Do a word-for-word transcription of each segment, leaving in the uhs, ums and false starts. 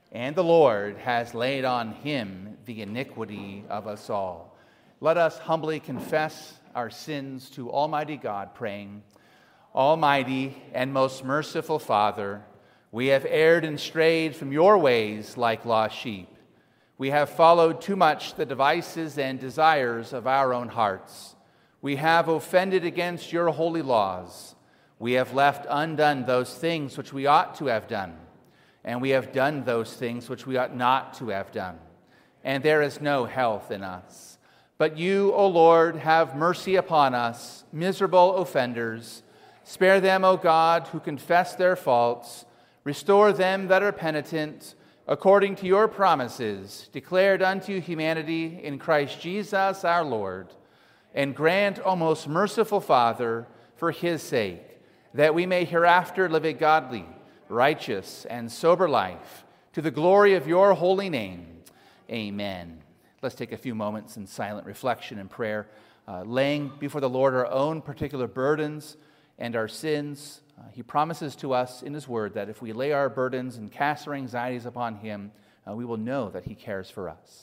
and the Lord has laid on him the iniquity of us all. Let us humbly confess our sins to Almighty God, praying, Almighty and most merciful Father, we have erred and strayed from your ways like lost sheep. We have followed too much the devices and desires of our own hearts. We have offended against your holy laws. We have left undone those things which we ought to have done, and we have done those things which we ought not to have done. And there is no health in us. But you, O Lord, have mercy upon us, miserable offenders. Spare them, O God, who confess their faults. Restore them that are penitent, according to your promises, declared unto humanity in Christ Jesus our Lord. And grant, O most merciful Father, for his sake, that we may hereafter live a godly, righteous, and sober life, to the glory of your holy name. Amen. Let's take a few moments in silent reflection and prayer, uh, laying before the Lord our own particular burdens and our sins. Uh, he promises to us in his word that if we lay our burdens and cast our anxieties upon him, uh, we will know that he cares for us.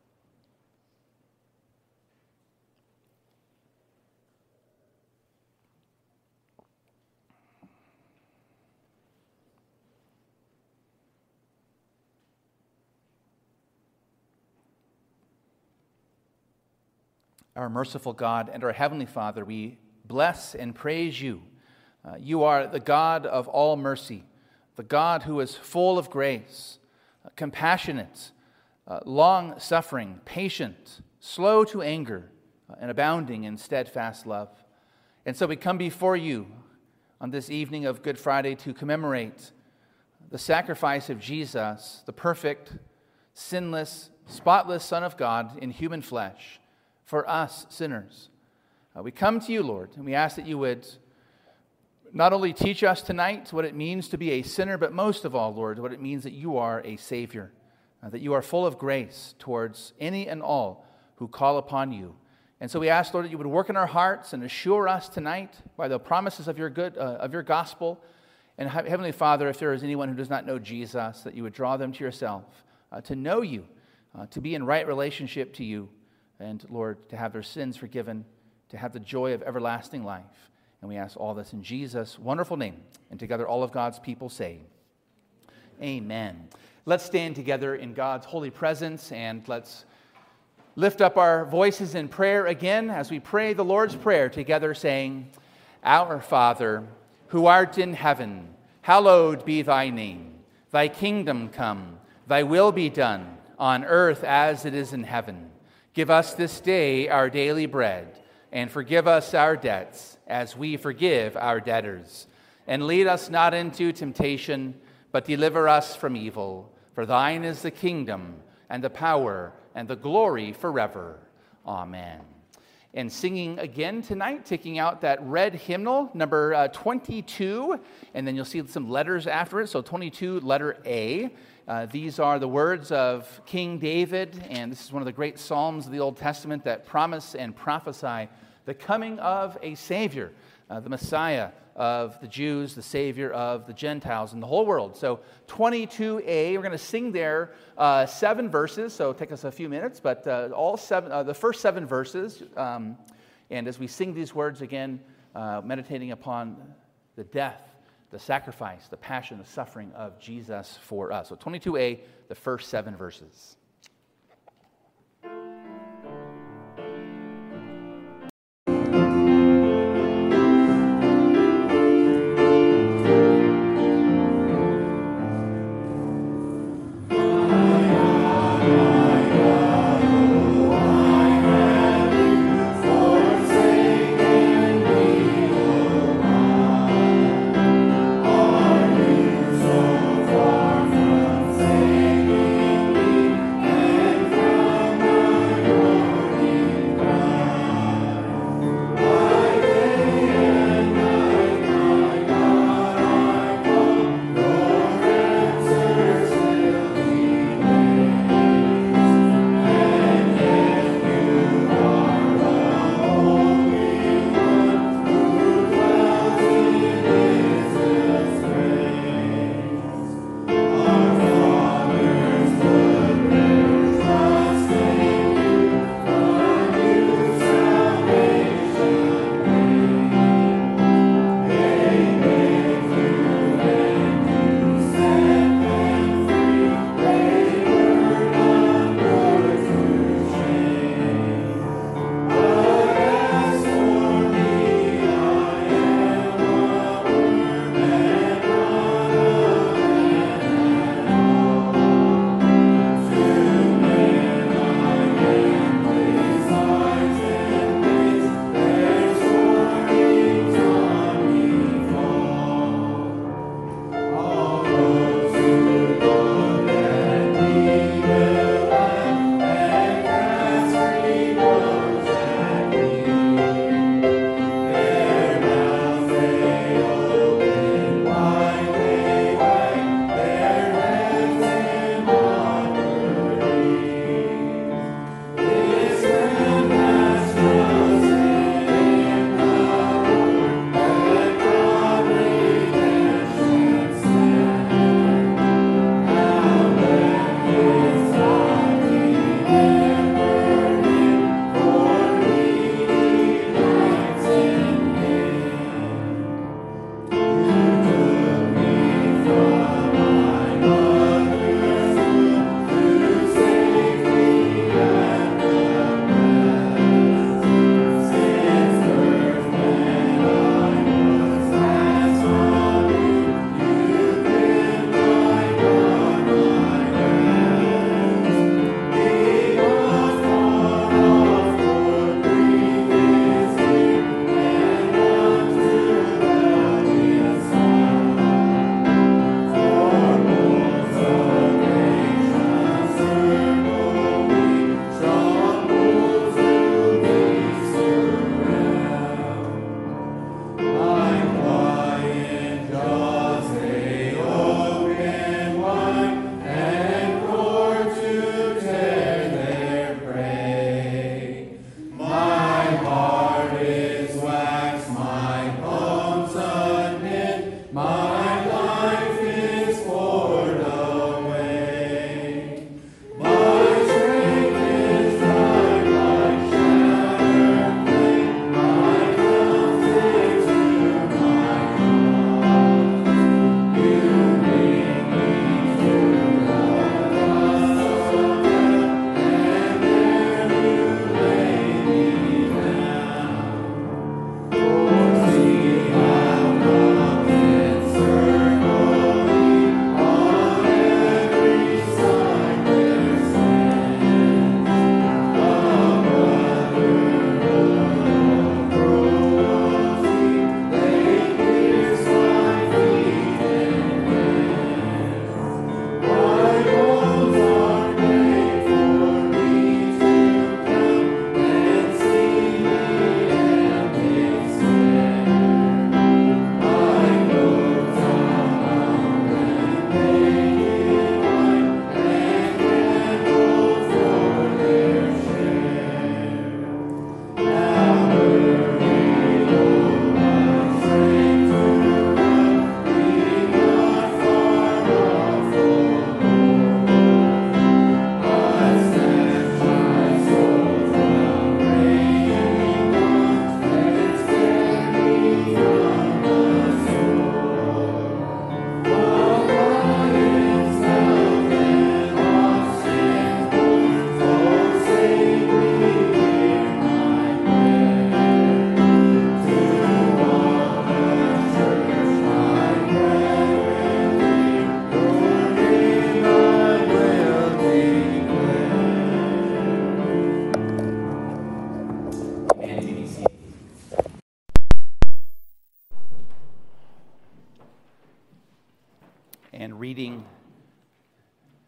Our merciful God and our Heavenly Father, we bless and praise you. Uh, you are the God of all mercy, the God who is full of grace, uh, compassionate, uh, long-suffering, patient, slow to anger, uh, and abounding in steadfast love. And so we come before you on this evening of Good Friday to commemorate the sacrifice of Jesus, the perfect, sinless, spotless Son of God in human flesh, for us sinners. Uh, we come to you, Lord, and we ask that you would not only teach us tonight what it means to be a sinner, but most of all, Lord, what it means that you are a Savior, uh, that you are full of grace towards any and all who call upon you. And so we ask, Lord, that you would work in our hearts and assure us tonight by the promises of your good, uh, of your gospel. And Heavenly Father, if there is anyone who does not know Jesus, that you would draw them to yourself, uh, to know you, uh, to be in right relationship to you, and, Lord, to have their sins forgiven, to have the joy of everlasting life. And we ask all this in Jesus' wonderful name. And together all of God's people say, Amen. Let's stand together in God's holy presence and let's lift up our voices in prayer again as we pray the Lord's Prayer together, saying, Our Father, who art in heaven, hallowed be thy name. Thy kingdom come, thy will be done, on earth as it is in heaven. Give us this day our daily bread, and forgive us our debts, as we forgive our debtors. And lead us not into temptation, but deliver us from evil. For thine is the kingdom, and the power, and the glory forever. Amen. And singing again tonight, taking out that red hymnal, number uh, twenty-two, and then you'll see some letters after it. So twenty-two, letter A. Uh, these are the words of King David, and this is one of the great psalms of the Old Testament that promise and prophesy the coming of a Savior, uh, the Messiah of the Jews, the Savior of the Gentiles and the whole world. So twenty-two A, we're going to sing there uh, seven verses, so take us a few minutes, but uh, all seven, uh, the first seven verses, um, and as we sing these words again, uh, meditating upon the death, the sacrifice, the passion, the suffering of Jesus for us. So twenty-two A, the first seven verses.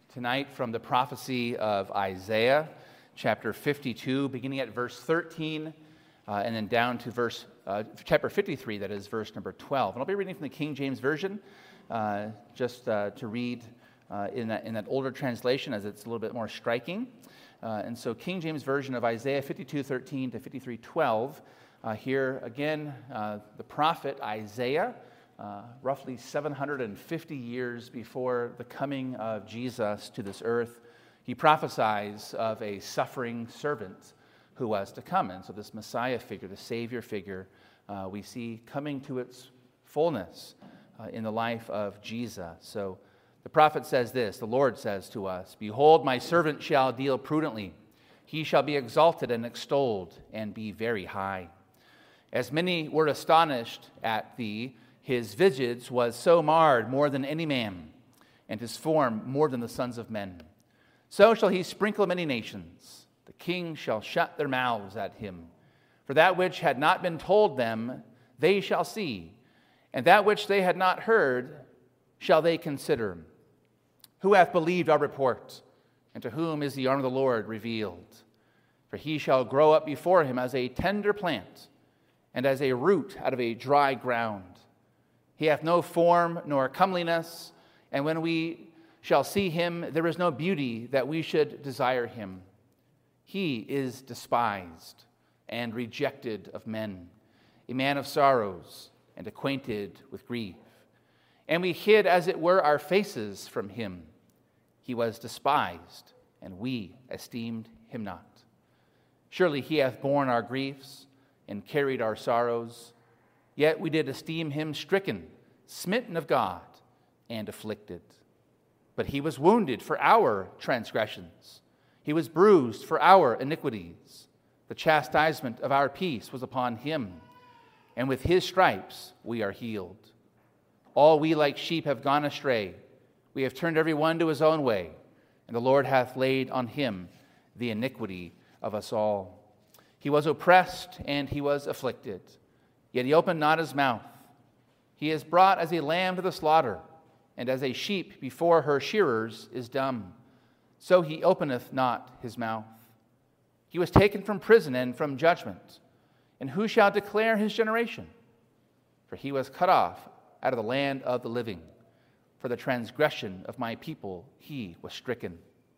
tonight from the prophecy of Isaiah, chapter fifty-two, beginning at verse thirteen, uh, and then down to verse uh, chapter fifty-three, that is verse number twelve. And I'll be reading from the King James Version, uh, just uh, to read uh, in, that, in that older translation, as it's a little bit more striking. Uh, and so King James Version of Isaiah fifty-two thirteen to fifty-three twelve. Uh, here again, uh, the prophet Isaiah, Uh, roughly seven hundred fifty years before the coming of Jesus to this earth, he prophesies of a suffering servant who was to come. And so this Messiah figure, the Savior figure, uh, we see coming to its fullness uh, in the life of Jesus. So the prophet says this, the Lord says to us, "Behold, my servant shall deal prudently. He shall be exalted and extolled and be very high. As many were astonished at thee, his visage was so marred more than any man, and his form more than the sons of men. So shall he sprinkle many nations. The kings shall shut their mouths at him. For that which had not been told them, they shall see, and that which they had not heard, shall they consider. Who hath believed our report, and to whom is the arm of the Lord revealed? For he shall grow up before him as a tender plant, and as a root out of a dry ground. He hath no form nor comeliness, and when we shall see him, there is no beauty that we should desire him. He is despised and rejected of men, a man of sorrows and acquainted with grief. And we hid, as it were, our faces from him. He was despised, and we esteemed him not. Surely he hath borne our griefs and carried our sorrows. Yet we did esteem him stricken, smitten of God, and afflicted. But he was wounded for our transgressions. He was bruised for our iniquities. The chastisement of our peace was upon him, and with his stripes we are healed. All we like sheep have gone astray. We have turned every one to his own way, and the Lord hath laid on him the iniquity of us all. He was oppressed and he was afflicted, yet he opened not his mouth. He is brought as a lamb to the slaughter, and as a sheep before her shearers is dumb. So he openeth not his mouth. He was taken from prison and from judgment. And who shall declare his generation? For he was cut off out of the land of the living. For the transgression of my people he was stricken.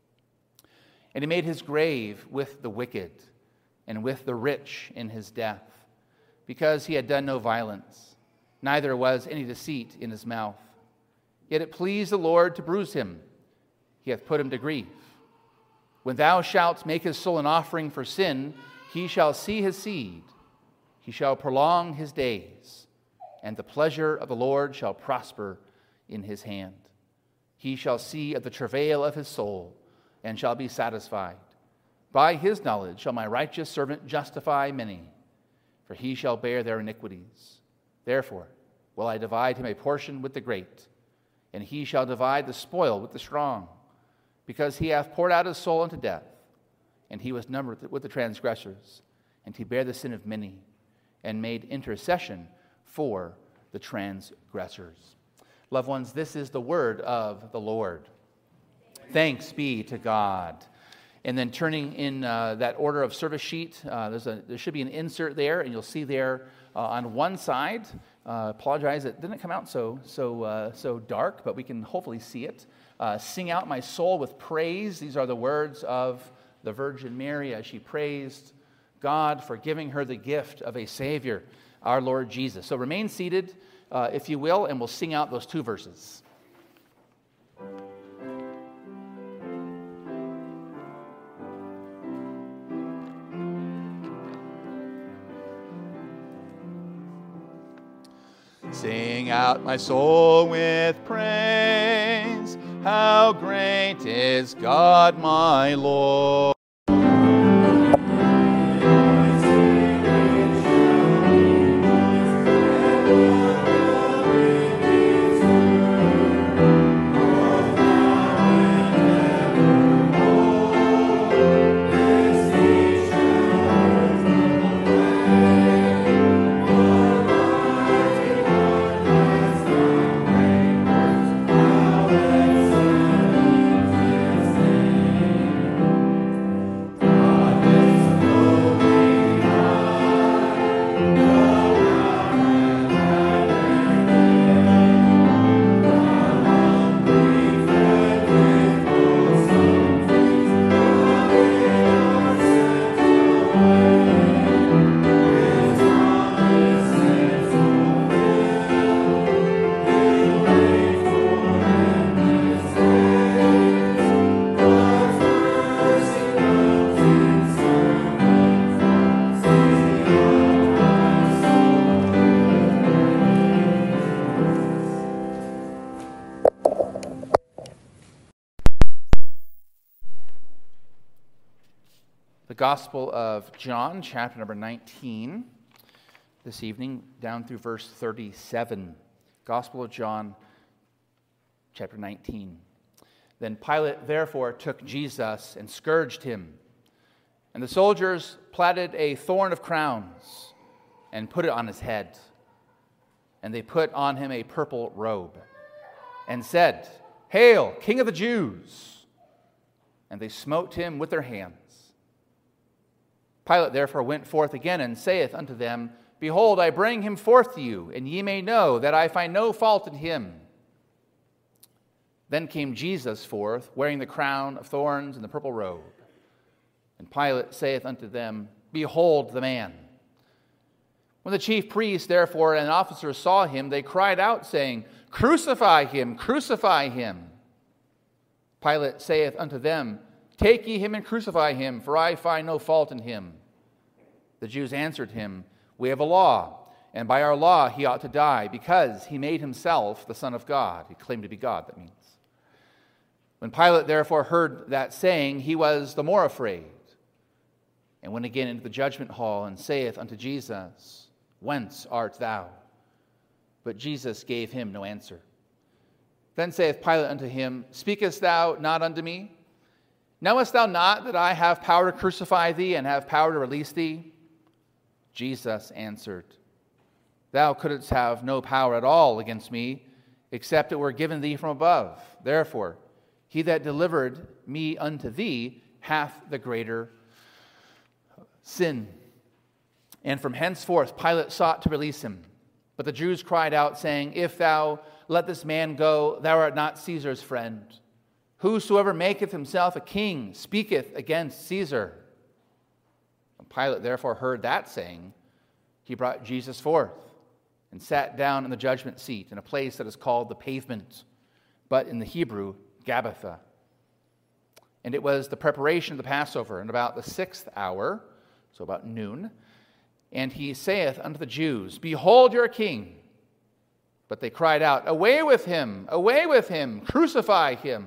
And he made his grave with the wicked, and with the rich in his death, because he had done no violence, neither was any deceit in his mouth. Yet it pleased the Lord to bruise him. He hath put him to grief. When thou shalt make his soul an offering for sin, he shall see his seed. He shall prolong his days, and the pleasure of the Lord shall prosper in his hand. He shall see of the travail of his soul, and shall be satisfied. By his knowledge shall my righteous servant justify many, for he shall bear their iniquities. Therefore will I divide him a portion with the great, and he shall divide the spoil with the strong, because he hath poured out his soul unto death, and he was numbered with the transgressors, and he bare the sin of many, and made intercession for the transgressors." Loved ones, this is the word of the Lord. Thanks be to God. And then turning in uh, that order of service sheet, uh, there's a, there should be an insert there, and you'll see there uh, on one side, uh, apologize, it didn't come out so so uh, so dark, but we can hopefully see it. Uh, "Sing out my soul with praise." These are the words of the Virgin Mary as she praised God for giving her the gift of a Savior, our Lord Jesus. So remain seated, uh, if you will, and we'll sing out those two verses. Sing out my soul with praise, how great is God my Lord. The Gospel of John, chapter number nineteen, this evening, down through verse thirty-seven. Gospel of John, chapter nineteen. Then Pilate therefore took Jesus and scourged him. And the soldiers platted a thorn of crowns and put it on his head. And they put on him a purple robe and said, "Hail, King of the Jews!" And they smote him with their hands. Pilate therefore went forth again and saith unto them, Behold, I bring him forth to you, and ye may know that I find no fault in him. Then came Jesus forth, wearing the crown of thorns and the purple robe. And Pilate saith unto them, Behold the man. When the chief priests, therefore, and officers saw him, they cried out, saying, Crucify him, crucify him. Pilate saith unto them, Take ye him and crucify him, for I find no fault in him. The Jews answered him, We have a law, and by our law he ought to die, because he made himself the Son of God. He claimed to be God, that means. When Pilate therefore heard that saying, he was the more afraid, and went again into the judgment hall, and saith unto Jesus, Whence art thou? But Jesus gave him no answer. Then saith Pilate unto him, Speakest thou not unto me? Knowest thou not that I have power to crucify thee, and have power to release thee? Jesus answered, Thou couldst have no power at all against me, except it were given thee from above. Therefore, he that delivered me unto thee hath the greater sin. And from henceforth Pilate sought to release him. But the Jews cried out, saying, If thou let this man go, thou art not Caesar's friend. Whosoever maketh himself a king speaketh against Caesar. When Pilate therefore heard that saying, he brought Jesus forth and sat down in the judgment seat in a place that is called the Pavement, but in the Hebrew, Gabbatha. And it was the preparation of the Passover, and about the sixth hour, so about noon, and he saith unto the Jews, Behold your king. But they cried out, Away with him, away with him, crucify him.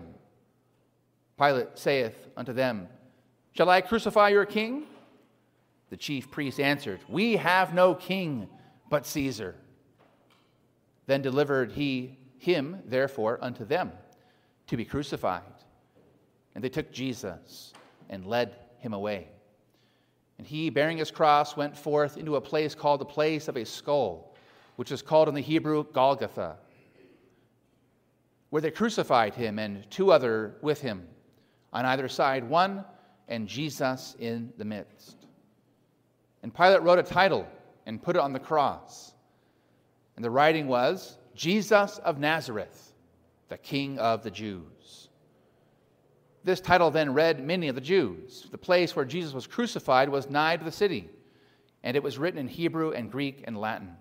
Pilate saith unto them, Shall I crucify your king? The chief priests answered, We have no king but Caesar. Then delivered he him, therefore, unto them, to be crucified. And they took Jesus and led him away. And he, bearing his cross, went forth into a place called the place of a skull, which is called in the Hebrew Golgotha, where they crucified him and two other with him, on either side one, and Jesus in the midst. And Pilate wrote a title and put it on the cross. And the writing was, Jesus of Nazareth, the King of the Jews. This title then read many of the Jews. The place where Jesus was crucified was nigh to the city, and it was written in Hebrew and Greek and Latin.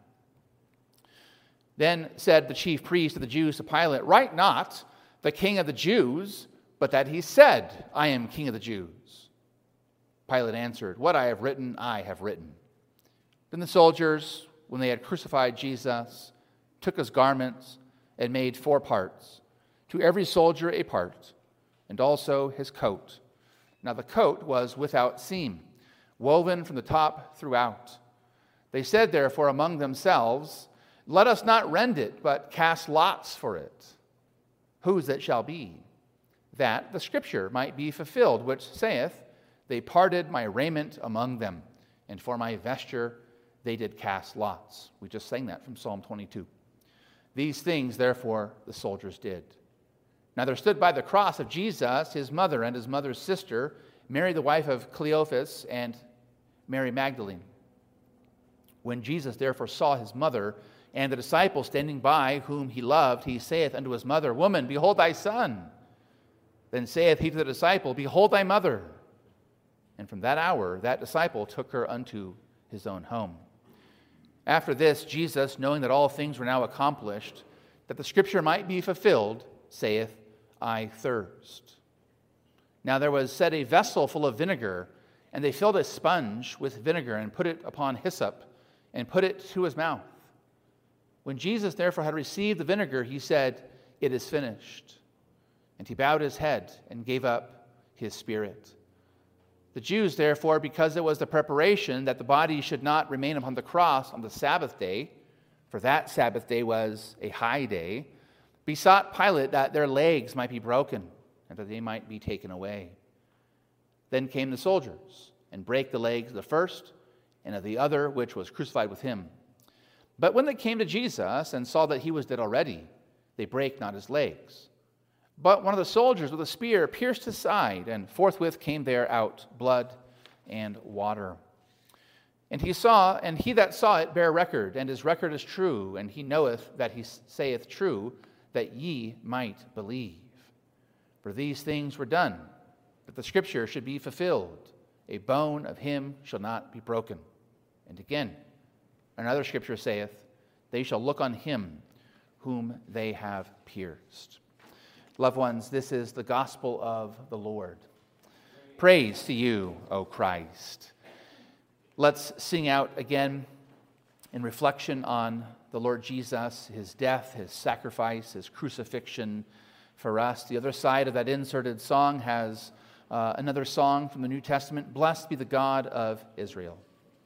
Then said the chief priest of the Jews to Pilate, Write not, the King of the Jews, but that he said, I am King of the Jews. Pilate answered, What I have written, I have written. Then the soldiers, when they had crucified Jesus, took his garments and made four parts, to every soldier a part, and also his coat. Now the coat was without seam, woven from the top throughout. They said therefore among themselves, Let us not rend it, but cast lots for it, whose it shall be, that the scripture might be fulfilled, which saith, They parted my raiment among them, and for my vesture they did cast lots. We just sang that from Psalm twenty-two. These things, therefore, the soldiers did. Now there stood by the cross of Jesus his mother and his mother's sister, Mary the wife of Cleophas, and Mary Magdalene. When Jesus therefore saw his mother and the disciple standing by, whom he loved, he saith unto his mother, Woman, behold thy son. Then saith he to the disciple, Behold thy mother. And from that hour that disciple took her unto his own home. After this, Jesus, knowing that all things were now accomplished, that the scripture might be fulfilled, saith, I thirst. Now there was set a vessel full of vinegar, and they filled a sponge with vinegar, and put it upon hyssop, and put it to his mouth. When Jesus therefore had received the vinegar, he said, It is finished. And he bowed his head and gave up his spirit. The Jews, therefore, because it was the preparation that the body should not remain upon the cross on the Sabbath day, for that Sabbath day was a high day, besought Pilate that their legs might be broken and that they might be taken away. Then came the soldiers and brake the legs of the first and of the other which was crucified with him. But when they came to Jesus and saw that he was dead already, they brake not his legs. But one of the soldiers with a spear pierced his side, and forthwith came there out blood and water. And he saw, and he that saw it bare record, and his record is true, and he knoweth that he saith true, that ye might believe. For these things were done, that the scripture should be fulfilled. A bone of him shall not be broken. And again, another scripture saith, they shall look on him whom they have pierced. Loved ones, this is the gospel of the Lord. Praise to you, O Christ. Let's sing out again in reflection on the Lord Jesus, his death, his sacrifice, his crucifixion for us. The other side of that inserted song has uh, another song from the New Testament, Blessed be the God of Israel.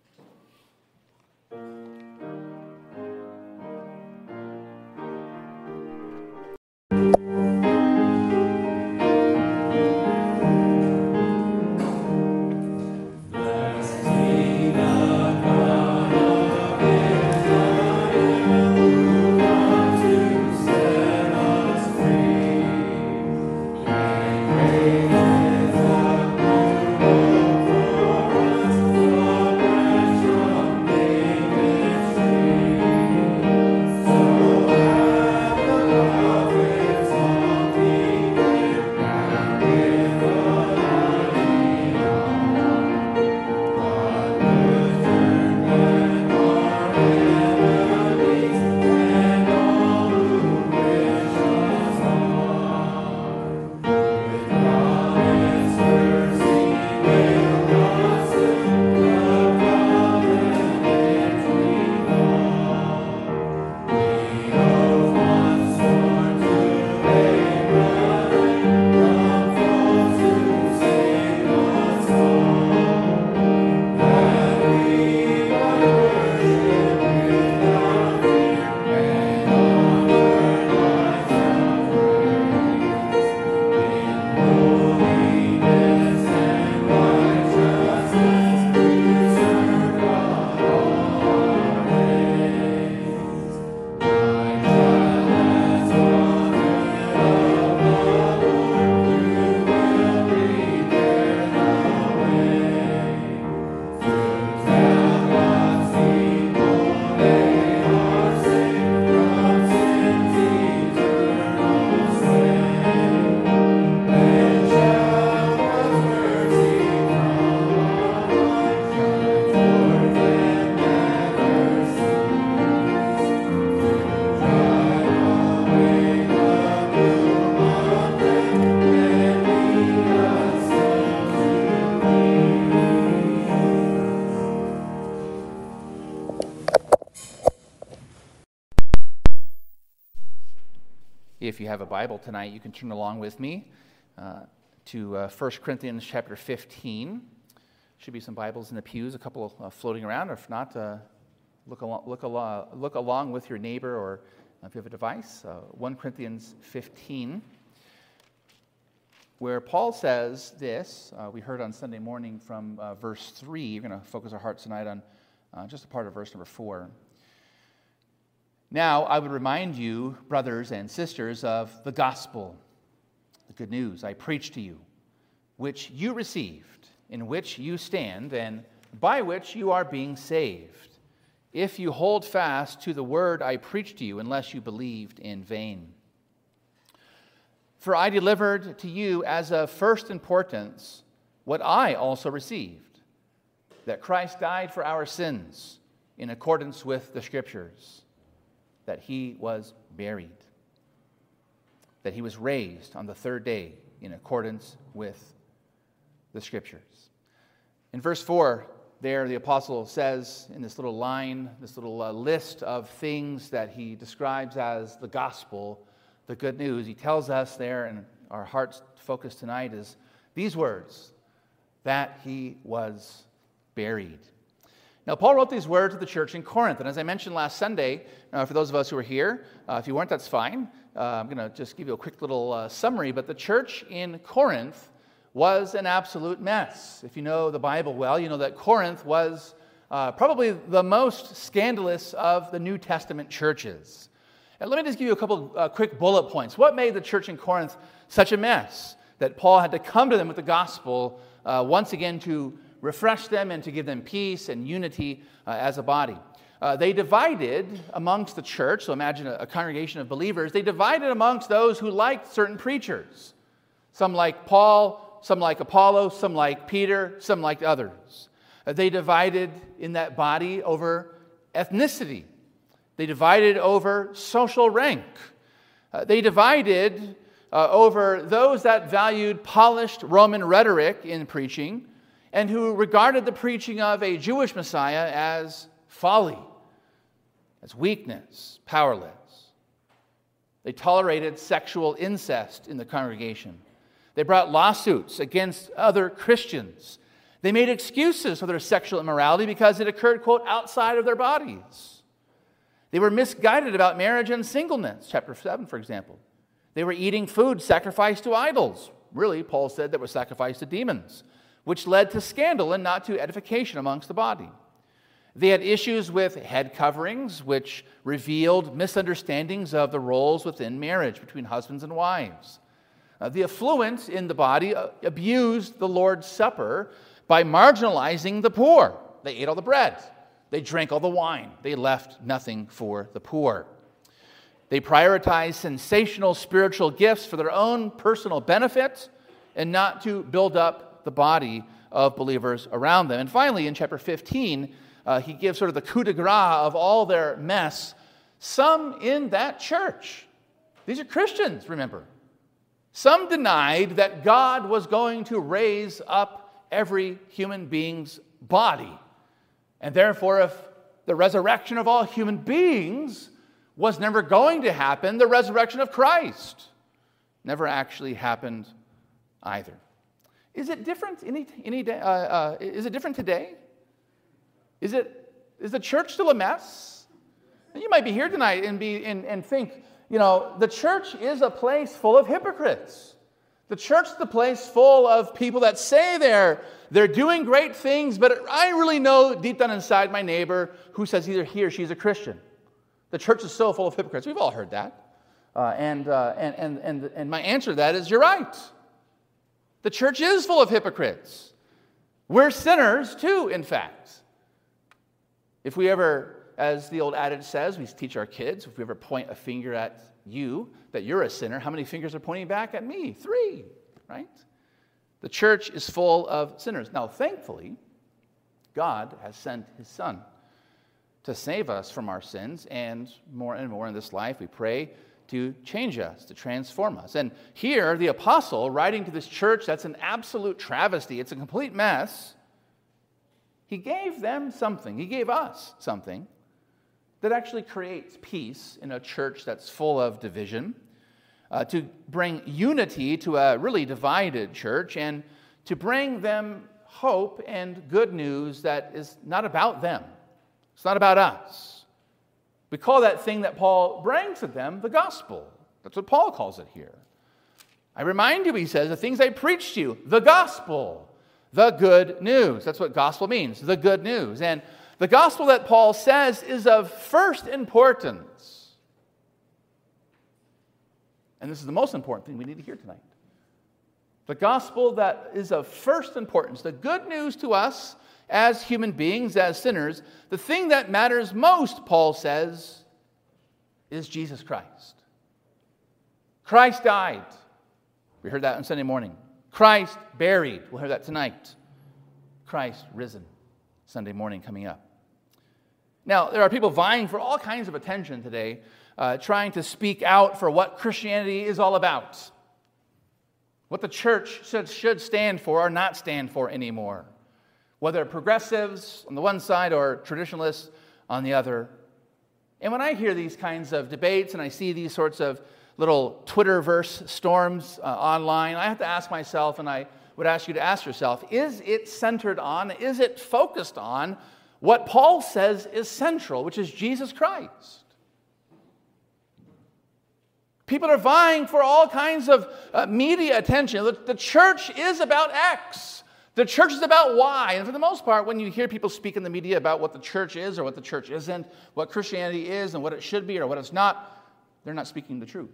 If you have a Bible tonight, you can turn along with me uh, to uh, First Corinthians chapter fifteen. Should be some Bibles in the pews, a couple uh, floating around. Or if not, uh, look, al- look, al- look along with your neighbor, or if you have a device. Uh, First Corinthians fifteen, where Paul says this. Uh, we heard on Sunday morning from uh, verse three. We're going to focus our hearts tonight on uh, just a part of verse number four. Now, I would remind you, brothers and sisters, of the gospel, the good news I preached to you, which you received, in which you stand, and by which you are being saved, if you hold fast to the word I preached to you, unless you believed in vain. For I delivered to you as of first importance what I also received, that Christ died for our sins in accordance with the Scriptures, that he was buried, that he was raised on the third day in accordance with the Scriptures. In verse four, there the apostle says in this little line, this little uh, list of things that he describes as the gospel, the good news, he tells us there, and our heart's focus tonight is these words, that he was buried. Now, Paul wrote these words to the church in Corinth, and as I mentioned last Sunday, uh, for those of us who were here, uh, if you weren't, that's fine. Uh, I'm going to just give you a quick little uh, summary, but the church in Corinth was an absolute mess. If you know the Bible well, you know that Corinth was uh, probably the most scandalous of the New Testament churches. And let me just give you a couple uh, quick bullet points. What made the church in Corinth such a mess that Paul had to come to them with the gospel uh, once again to refresh them and to give them peace and unity uh, as a body? Uh, they divided amongst the church, so imagine a, a congregation of believers, they divided amongst those who liked certain preachers. Some like Paul, some like Apollo, some like Peter, some like others. Uh, they divided in that body over ethnicity. They divided over social rank. Uh, they divided uh, over those that valued polished Roman rhetoric in preaching and who regarded the preaching of a Jewish Messiah as folly, as weakness, powerless. They tolerated sexual incest in the congregation. They brought lawsuits against other Christians. They made excuses for their sexual immorality because it occurred, quote, outside of their bodies. They were misguided about marriage and singleness, chapter seven, for example. They were eating food sacrificed to idols. Really, Paul said that was sacrificed to demons, which led to scandal and not to edification amongst the body. They had issues with head coverings, which revealed misunderstandings of the roles within marriage between husbands and wives. Uh, the affluent in the body uh, abused the Lord's Supper by marginalizing the poor. They ate all the bread. They drank all the wine. They left nothing for the poor. They prioritized sensational spiritual gifts for their own personal benefit and not to build up the body of believers around them. And finally, in chapter fifteen, uh, he gives sort of the coup de grace of all their mess. Some in that church, these are Christians, remember, some denied that God was going to raise up every human being's body. And therefore, if the resurrection of all human beings was never going to happen, the resurrection of Christ never actually happened either. Is it different any, any day, uh, uh, is it different today? Is it is the church still a mess? And you might be here tonight and be and, and think, you know, the church is a place full of hypocrites. The church is the place full of people that say they're they're doing great things, but I really know deep down inside my neighbor who says either he or she's a Christian. The church is so full of hypocrites. We've all heard that. Uh, and, uh, and, and, and, and my answer to that is, you're right. The church is full of hypocrites. We're sinners too, in fact. If we ever, as the old adage says, we teach our kids, if we ever point a finger at you, that you're a sinner, how many fingers are pointing back at me? Three, right? The church is full of sinners. Now, thankfully, God has sent his Son to save us from our sins, and more and more in this life, we pray to change us, to transform us. And here, the apostle, writing to this church that's an absolute travesty, it's a complete mess, he gave them something, he gave us something that actually creates peace in a church that's full of division, uh, to bring unity to a really divided church, and to bring them hope and good news that is not about them. It's not about us. We call that thing that Paul brings to them the gospel. That's what Paul calls it here. I remind you, he says, the things I preached to you, the gospel, the good news. That's what gospel means, the good news. And the gospel that Paul says is of first importance. And this is the most important thing we need to hear tonight. The gospel that is of first importance, the good news to us as human beings, as sinners, the thing that matters most, Paul says, is Jesus Christ. Christ died. We heard that on Sunday morning. Christ buried. We'll hear that tonight. Christ risen. Sunday morning coming up. Now, there are people vying for all kinds of attention today, uh, trying to speak out for what Christianity is all about, what the church should, should stand for or not stand for anymore, whether progressives on the one side or traditionalists on the other. And when I hear these kinds of debates and I see these sorts of little Twitterverse storms uh, online, I have to ask myself, and I would ask you to ask yourself, is it centered on, is it focused on what Paul says is central, which is Jesus Christ? People are vying for all kinds of uh, media attention. The, the church is about X. The church is about Y. And for the most part, when you hear people speak in the media about what the church is or what the church isn't, what Christianity is and what it should be or what it's not, they're not speaking the truth.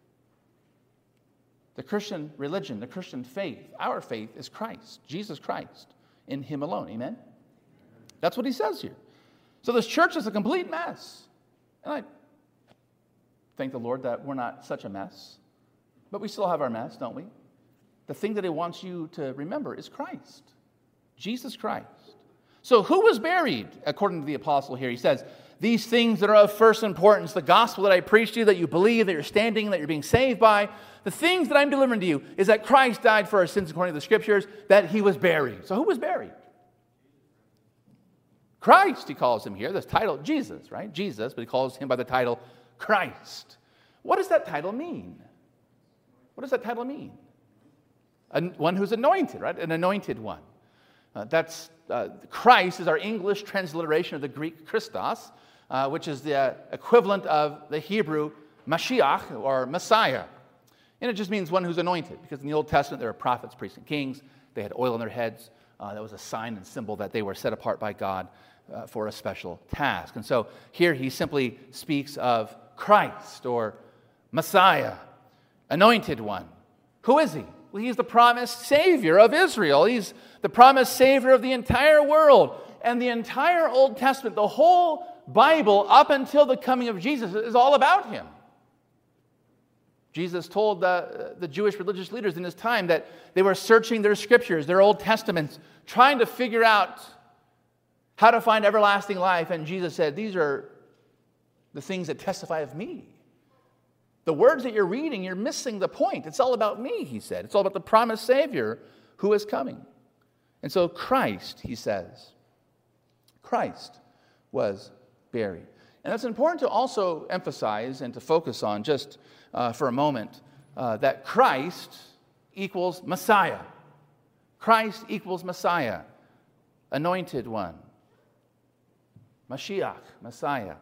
The Christian religion, the Christian faith, our faith is Christ, Jesus Christ, in Him alone. Amen? That's what he says here. So this church is a complete mess. And I thank the Lord that we're not such a mess. But we still have our mess, don't we? The thing that he wants you to remember is Christ. Jesus Christ. So who was buried, according to the apostle here? He says, these things that are of first importance, the gospel that I preached to you, that you believe, that you're standing, that you're being saved by, the things that I'm delivering to you is that Christ died for our sins according to the scriptures, that he was buried. So who was buried? Christ, he calls him here. This title, Jesus, right? Jesus, but he calls him by the title Christ. What does that title mean? What does that title mean? An, one who's anointed, right? An anointed one. Uh, that's uh, Christ is our English transliteration of the Greek Christos, uh, which is the uh, equivalent of the Hebrew Mashiach or Messiah. And it just means one who's anointed, because in the Old Testament there were prophets, priests, and kings. They had oil on their heads. Uh, that was a sign and symbol that they were set apart by God uh, for a special task. And so here he simply speaks of Christ or Messiah, anointed one. Who is he? Well, he's the promised Savior of Israel. He's the promised Savior of the entire world. And the entire Old Testament, the whole Bible up until the coming of Jesus is all about him. Jesus told the, the Jewish religious leaders in his time that they were searching their scriptures, their Old Testaments, trying to figure out how to find everlasting life. And Jesus said, these are the things that testify of me. The words that you're reading, you're missing the point. It's all about me, he said. It's all about the promised Savior who is coming. And so Christ, he says, Christ was buried. And that's important to also emphasize and to focus on just uh, for a moment, uh, that Christ equals Messiah. Christ equals Messiah, anointed one. Mashiach, Messiah.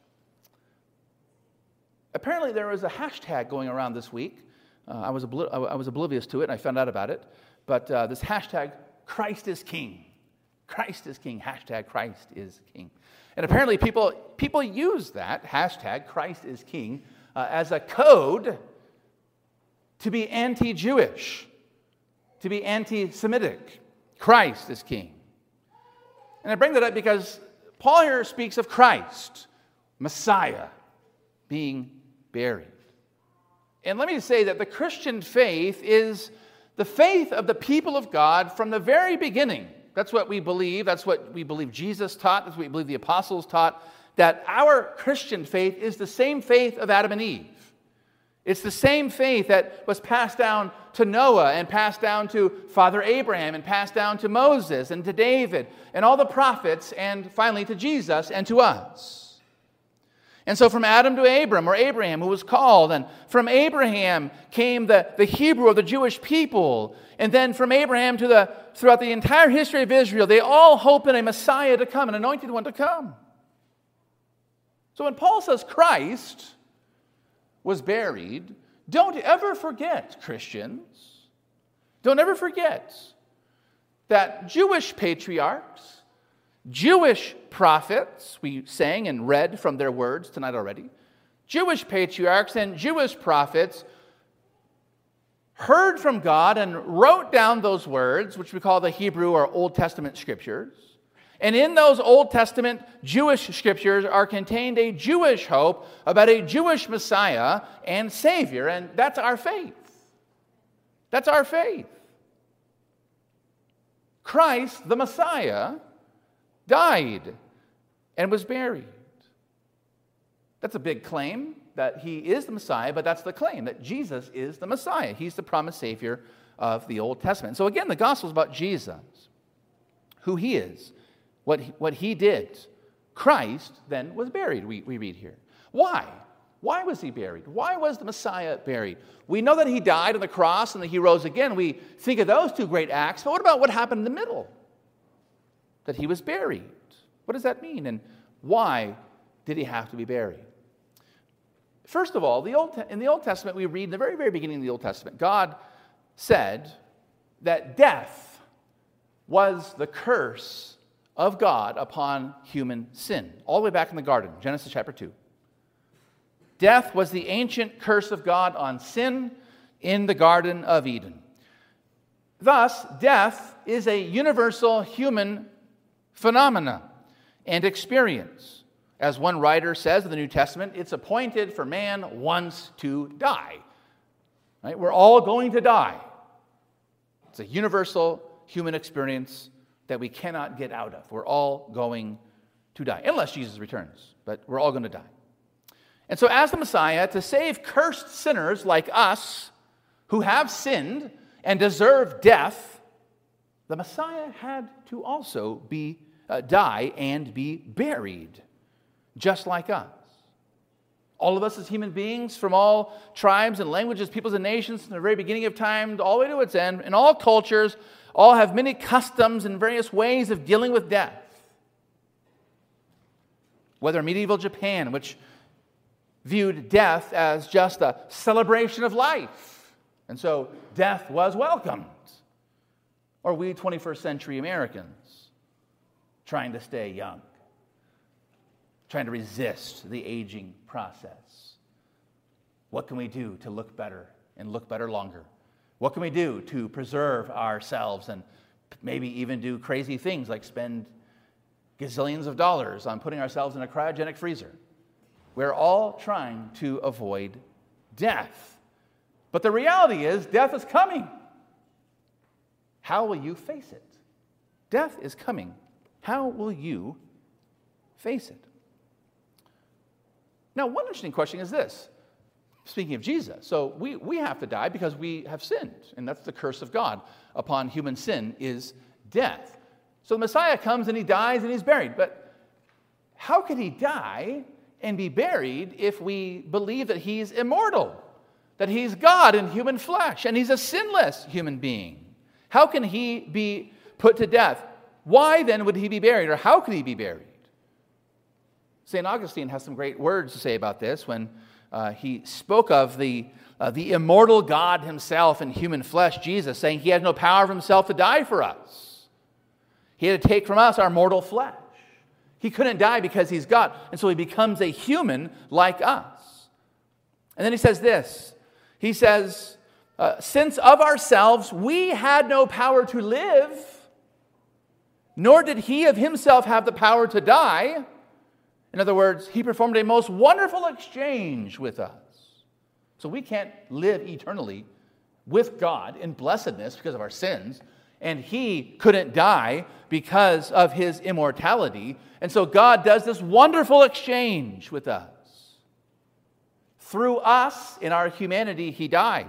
Apparently there was a hashtag going around this week. Uh, I, was obli- I was oblivious to it, and I found out about it. But uh, this hashtag, Christ is King. Christ is King. Hashtag Christ is King. And apparently people, people use that hashtag, Christ is King, uh, as a code to be anti-Jewish, to be anti-Semitic. Christ is King. And I bring that up because Paul here speaks of Christ, Messiah, being buried. And let me say that the Christian faith is the faith of the people of God from the very beginning. That's what we believe. That's what we believe Jesus taught. That's what we believe the apostles taught. That our Christian faith is the same faith of Adam and Eve. It's the same faith that was passed down to Noah and passed down to Father Abraham and passed down to Moses and to David and all the prophets and finally to Jesus and to us. And so from Adam to Abram, or Abraham, who was called, and from Abraham came the, the Hebrew of the Jewish people. And then from Abraham to the throughout the entire history of Israel, they all hope in a Messiah to come, an anointed one to come. So when Paul says Christ was buried, don't ever forget, Christians, don't ever forget that Jewish patriarchs, Jewish prophets, we sang and read from their words tonight already, Jewish patriarchs and Jewish prophets heard from God and wrote down those words, which we call the Hebrew or Old Testament scriptures. And in those Old Testament Jewish scriptures are contained a Jewish hope about a Jewish Messiah and Savior, and that's our faith. That's our faith. Christ, the Messiah, died and was buried. That's a big claim that he is the Messiah, but that's the claim that Jesus is the Messiah. He's the promised Savior of the Old Testament. So again, the gospel is about Jesus, who he is, what he, what he did. Christ then was buried, we, we read here. Why? Why was he buried? Why was the Messiah buried? We know that he died on the cross and that he rose again. We think of those two great acts, but what about what happened in the middle? That he was buried. What does that mean? And why did he have to be buried? First of all, the Old, in the Old Testament, we read in the very, very beginning of the Old Testament, God said that death was the curse of God upon human sin. All the way back in the garden, Genesis chapter two. Death was the ancient curse of God on sin in the Garden of Eden. Thus, death is a universal human phenomena and experience. As one writer says in the New Testament, it's appointed for man once to die. Right? We're all going to die. It's a universal human experience that we cannot get out of. We're all going to die, unless Jesus returns, but we're all going to die. And so as the Messiah, to save cursed sinners like us who have sinned and deserve death, the Messiah had to also be uh, die and be buried, just like us. All of us as human beings from all tribes and languages, peoples and nations, from the very beginning of time all the way to its end, in all cultures, all have many customs and various ways of dealing with death. Whether medieval Japan, which viewed death as just a celebration of life, and so death was welcomed. Or we twenty-first century Americans trying to stay young, trying to resist the aging process. What can we do to look better and look better longer? What can we do to preserve ourselves and maybe even do crazy things like spend gazillions of dollars on putting ourselves in a cryogenic freezer? We're all trying to avoid death. But the reality is, death is coming. How will you face it? Death is coming. How will you face it? Now, one interesting question is this. Speaking of Jesus, so we, we have to die because we have sinned, and that's the curse of God upon human sin is death. So the Messiah comes and he dies and he's buried. But how could he die and be buried if we believe that he's immortal, that he's God in human flesh, and he's a sinless human being? How can he be put to death? Why then would he be buried, or how could he be buried? Saint Augustine has some great words to say about this when uh, he spoke of the, uh, the immortal God himself in human flesh, Jesus, saying he had no power of himself to die for us. He had to take from us our mortal flesh. He couldn't die because he's God, and so he becomes a human like us. And then he says this. He says, uh, since of ourselves we had no power to live, nor did he of himself have the power to die. In other words, he performed a most wonderful exchange with us. So we can't live eternally with God in blessedness because of our sins, and he couldn't die because of his immortality. And so God does this wonderful exchange with us. Through us, in our humanity, he dies.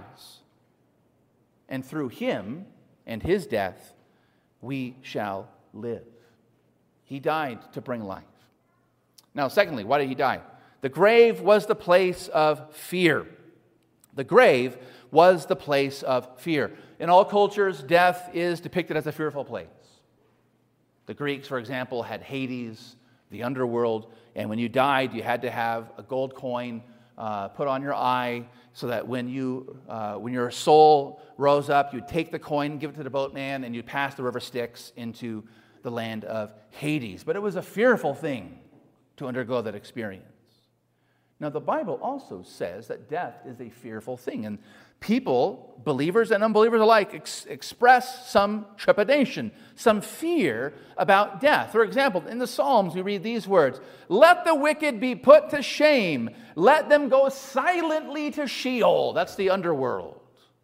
And through him and his death, we shall live. He died to bring life. Now, secondly, why did he die? The grave was the place of fear. The grave was the place of fear. In all cultures, death is depicted as a fearful place. The Greeks, for example, had Hades, the underworld, and when you died, you had to have a gold coin uh, put on your eye so that when you, uh, when your soul rose up, you'd take the coin, give it to the boatman, and you'd pass the river Styx into the land of Hades. But it was a fearful thing to undergo that experience. Now, the Bible also says that death is a fearful thing, and people, believers and unbelievers alike, ex- express some trepidation, some fear about death. For example, in the Psalms, we read these words, "Let the wicked be put to shame. Let them go silently to Sheol." That's the underworld.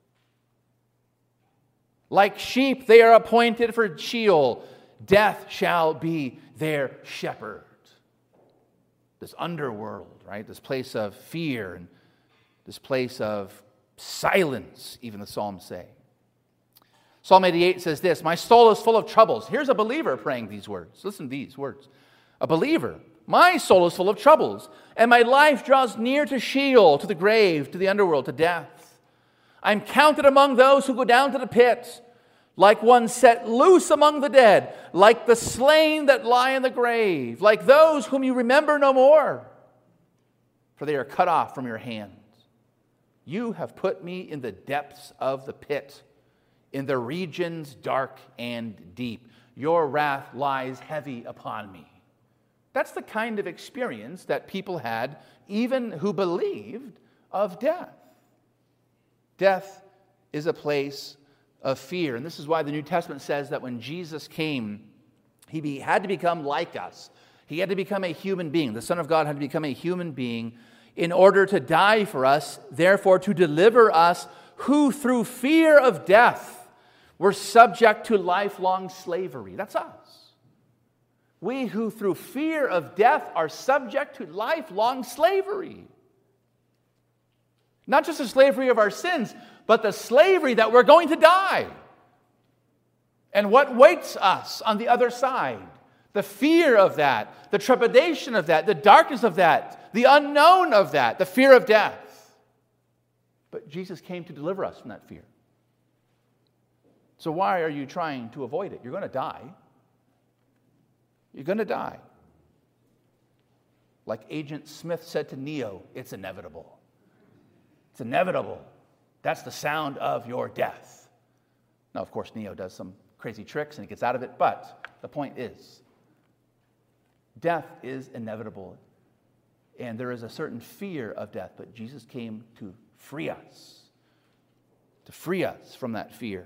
Like sheep, they are appointed for Sheol. Death shall be their shepherd. This underworld, right? This place of fear and this place of silence, even the Psalms say. Psalm eighty-eight says this, "My soul is full of troubles." Here's a believer praying these words. Listen to these words. A believer My soul is full of troubles, and my life draws near to Sheol, to the grave, to the underworld, to death. I'm counted among those who go down to the pit, like one set loose among the dead, like the slain that lie in the grave, like those whom you remember no more, for they are cut off from your hand. You have put me in the depths of the pit, in the regions dark and deep. Your wrath lies heavy upon me. That's the kind of experience that people had, even who believed, of death. Death is a place of fear. And this is why the New Testament says that when Jesus came, he be, had to become like us. He had to become a human being. The Son of God had to become a human being in order to die for us, therefore to deliver us who through fear of death were subject to lifelong slavery. That's us. We who through fear of death are subject to lifelong slavery. Not just the slavery of our sins, but the slavery that we're going to die. And what waits us on the other side? The fear of that, the trepidation of that, the darkness of that, the unknown of that, the fear of death. But Jesus came to deliver us from that fear. So why are you trying to avoid it? You're going to die. You're going to die. Like Agent Smith said to Neo, it's inevitable. It's inevitable. That's the sound of your death. Now, of course, Neo does some crazy tricks and he gets out of it, but the point is, death is inevitable. And there is a certain fear of death, but Jesus came to free us, to free us from that fear.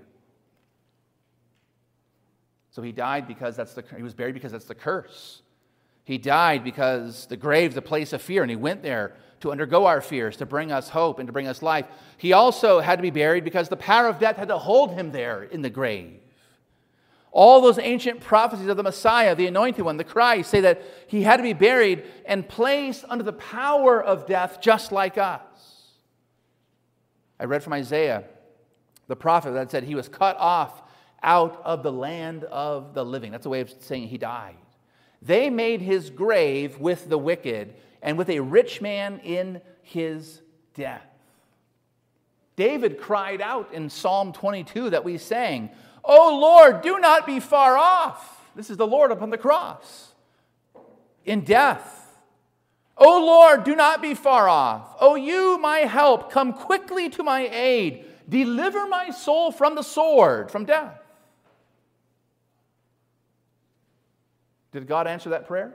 So he died because that's the, he was buried because that's the curse. He died because the grave is a place of fear, and he went there to undergo our fears, to bring us hope and to bring us life. He also had to be buried because the power of death had to hold him there in the grave. All those ancient prophecies of the Messiah, the Anointed One, the Christ, say that he had to be buried and placed under the power of death just like us. I read from Isaiah, the prophet, that said he was cut off out of the land of the living. That's a way of saying he died. They made his grave with the wicked and with a rich man in his death. David cried out in Psalm twenty-two that we sang, "O Lord, do not be far off." This is the Lord upon the cross. In death. "O Lord, do not be far off. O you, my help, come quickly to my aid. Deliver my soul from the sword," from death. Did God answer that prayer?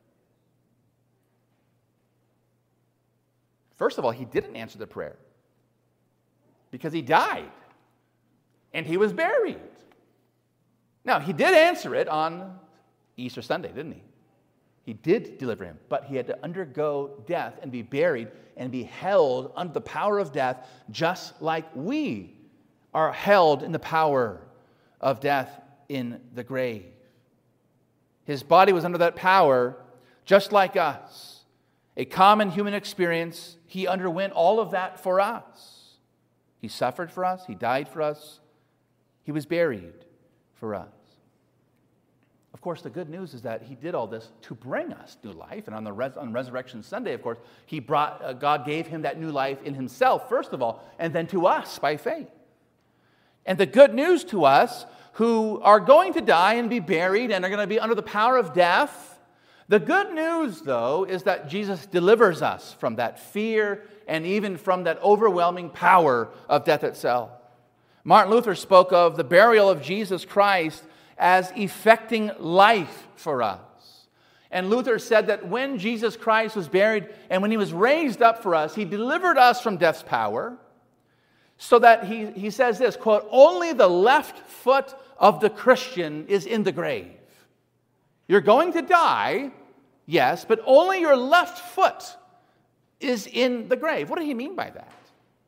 First of all, he didn't answer the prayer because he died and he was buried. Now, he did answer it on Easter Sunday, didn't he? He did deliver him, but he had to undergo death and be buried and be held under the power of death, just like we are held in the power of death in the grave. His body was under that power, just like us. A common human experience. He underwent all of that for us. He suffered for us. He died for us. He was buried for us. Of course, the good news is that he did all this to bring us new life. And on the res- on Resurrection Sunday, of course, he brought uh, God gave him that new life in himself, first of all, and then to us by faith. And the good news to us who are going to die and be buried and are going to be under the power of death, the good news, though, is that Jesus delivers us from that fear and even from that overwhelming power of death itself. Martin Luther spoke of the burial of Jesus Christ as effecting life for us. And Luther said that when Jesus Christ was buried and when he was raised up for us, he delivered us from death's power, so that he, he says this, quote, "Only the left foot of the Christian is in the grave." You're going to die, yes, but only your left foot is in the grave. What did he mean by that?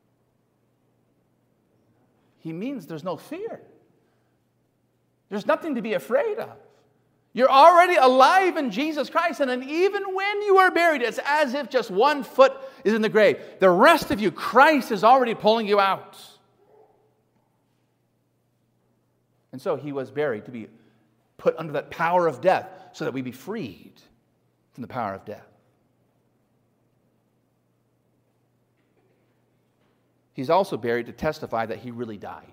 He means there's no fear. There's nothing to be afraid of. You're already alive in Jesus Christ, and then even when you are buried, it's as if just one foot is in the grave. The rest of you, Christ is already pulling you out. And so he was buried to be put under that power of death so that we be freed from the power of death. He's also buried to testify that he really died.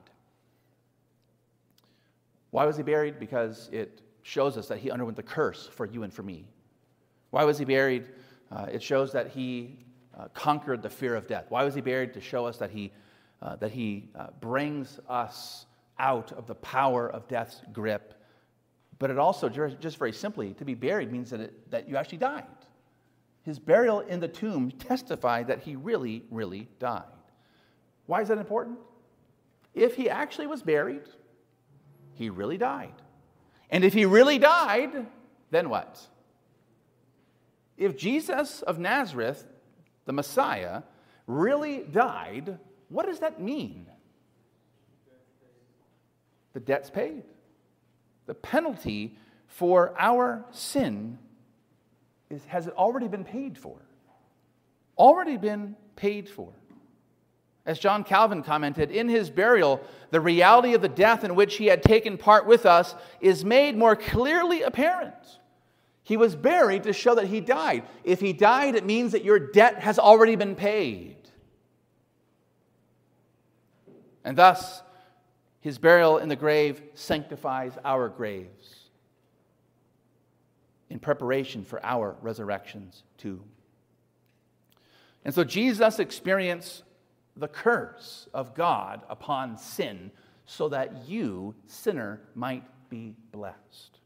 Why was he buried? Because it shows us that he underwent the curse for you and for me. Why was he buried? Uh, it shows that he uh, conquered the fear of death. Why was he buried? To show us that he, uh, that he uh, brings us out of the power of death's grip. But it also, just very simply, to be buried means that, it, that you actually died. His burial in the tomb testified that he really, really died. Why is that important? If he actually was buried, he really died. And if he really died, then what? If Jesus of Nazareth, the Messiah, really died, what does that mean? The debt's paid. The penalty for our sin is, has already been paid for. Already been paid for. As John Calvin commented, in his burial, the reality of the death in which he had taken part with us is made more clearly apparent. He was buried to show that he died. If he died, it means that your debt has already been paid. And thus, his burial in the grave sanctifies our graves in preparation for our resurrections too. And so Jesus experienced the curse of God upon sin so that you, sinner, might be blessed.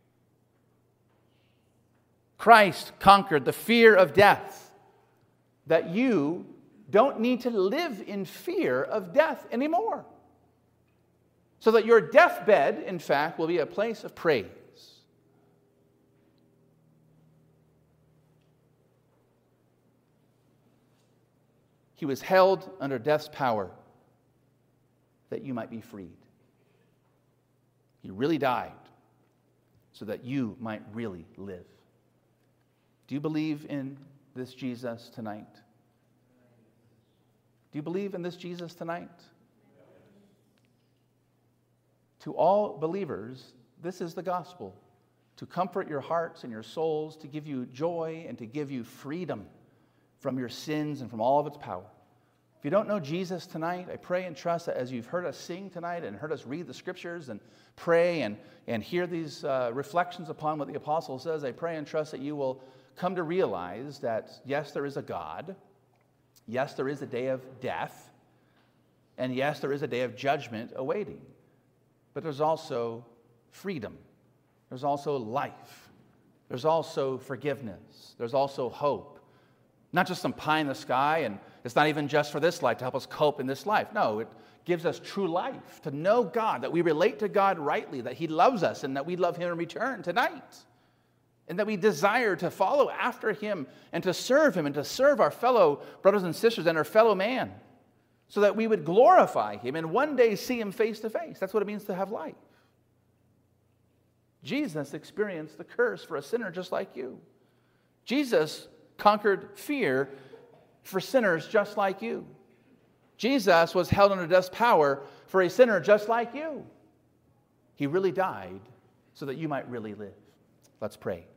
Christ conquered the fear of death, that you don't need to live in fear of death anymore. So that your deathbed, in fact, will be a place of praise. He was held under death's power that you might be freed. He really died so that you might really live. Do you believe in this Jesus tonight? Do you believe in this Jesus tonight? To all believers, this is the gospel. To comfort your hearts and your souls, to give you joy and to give you freedom from your sins and from all of its power. If you don't know Jesus tonight, I pray and trust that as you've heard us sing tonight and heard us read the scriptures and pray and, and hear these uh, reflections upon what the apostle says, I pray and trust that you will come to realize that, yes, there is a God. Yes, there is a day of death. And yes, there is a day of judgment awaiting. But there's also freedom. There's also life. There's also forgiveness. There's also hope. Not just some pie in the sky, and it's not even just for this life to help us cope in this life. No, it gives us true life, to know God, that we relate to God rightly, that He loves us, and that we love Him in return tonight. And that we desire to follow after Him and to serve Him and to serve our fellow brothers and sisters and our fellow man, so that we would glorify Him and one day see Him face to face. That's what it means to have life. Jesus experienced the curse for a sinner just like you. Jesus conquered fear for sinners just like you. Jesus was held under death's power for a sinner just like you. He really died so that you might really live. Let's pray.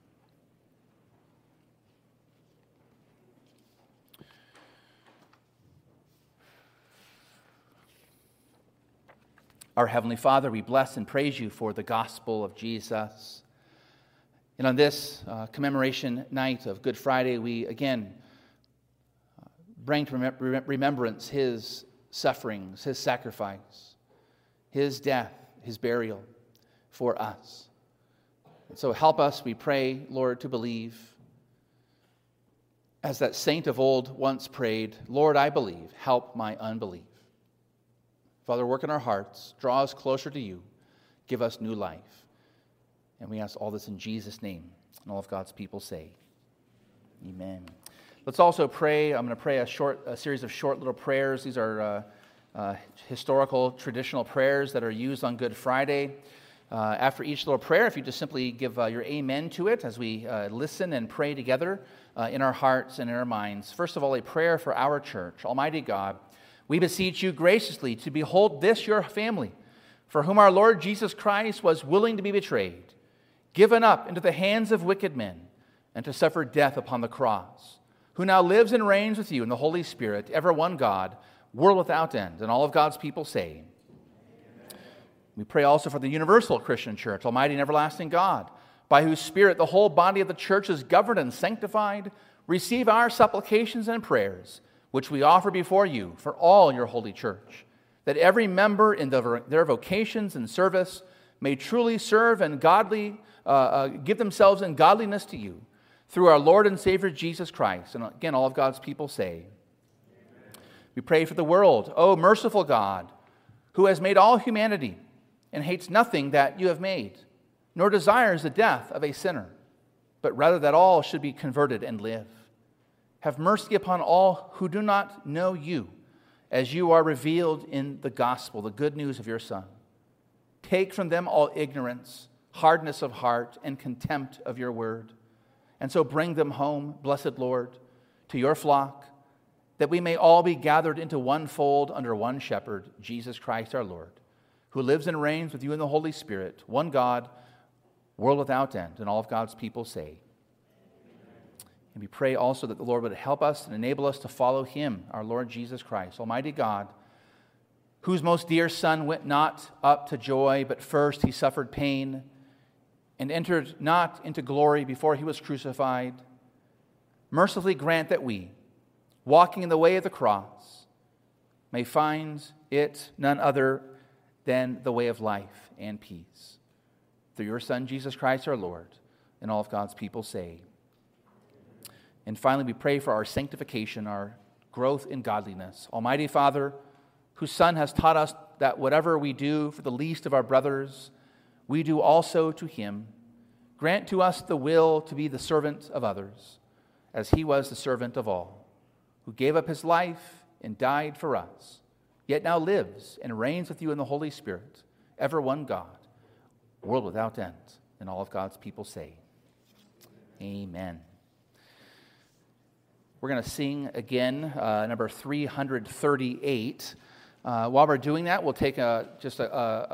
Our Heavenly Father, we bless and praise You for the gospel of Jesus. And on this uh, commemoration night of Good Friday, we again uh, bring to rem- remembrance His sufferings, His sacrifice, His death, His burial for us. And so help us, we pray, Lord, to believe. As that saint of old once prayed, Lord, I believe, help my unbelief. Father, work in our hearts, draw us closer to You, give us new life. And we ask all this in Jesus' name. And all of God's people say, amen. Let's also pray. I'm going to pray a short, a series of short little prayers. These are uh, uh, historical, traditional prayers that are used on Good Friday. Uh, after each little prayer, if you just simply give uh, your amen to it as we uh, listen and pray together uh, in our hearts and in our minds. First of all, a prayer for our church. Almighty God, we beseech You graciously to behold this Your family, for whom our Lord Jesus Christ was willing to be betrayed, given up into the hands of wicked men, and to suffer death upon the cross, who now lives and reigns with you in the Holy Spirit, ever one God, world without end. And all of God's people say, amen. We pray also for the universal Christian church, Almighty and everlasting God, by whose Spirit the whole body of the church is governed and sanctified. Receive our supplications and prayers, which we offer before you for all your holy church, that every member in the, their vocations and service may truly serve and godly, uh, uh, give themselves in godliness to you, through our Lord and Savior Jesus Christ. And again, all of God's people say, amen. We pray for the world. O merciful God, who has made all humanity and hates nothing that you have made, nor desires the death of a sinner, but rather that all should be converted and live. Have mercy upon all who do not know you, as you are revealed in the gospel, the good news of your Son. Take from them all ignorance, hardness of heart, and contempt of your word. And so bring them home, blessed Lord, to your flock, that we may all be gathered into one fold under one shepherd, Jesus Christ our Lord, who lives and reigns with you in the Holy Spirit, one God, world without end. And all of God's people say, and we pray also that the Lord would help us and enable us to follow him, our Lord Jesus Christ, Almighty God, whose most dear Son went not up to joy, but first he suffered pain and entered not into glory before he was crucified. Mercifully grant that we, walking in the way of the cross, may find it none other than the way of life and peace. Through your Son, Jesus Christ our Lord, and all of God's people say. And finally, we pray for our sanctification, our growth in godliness. Almighty Father, whose Son has taught us that whatever we do for the least of our brothers, we do also to him. Grant to us the will to be the servant of others, as he was the servant of all, who gave up his life and died for us, yet now lives and reigns with you in the Holy Spirit, ever one God, world without end. And all of God's people say, amen. We're going to sing again, uh, number three hundred thirty-eight. Uh, while we're doing that, we'll take a, just a, a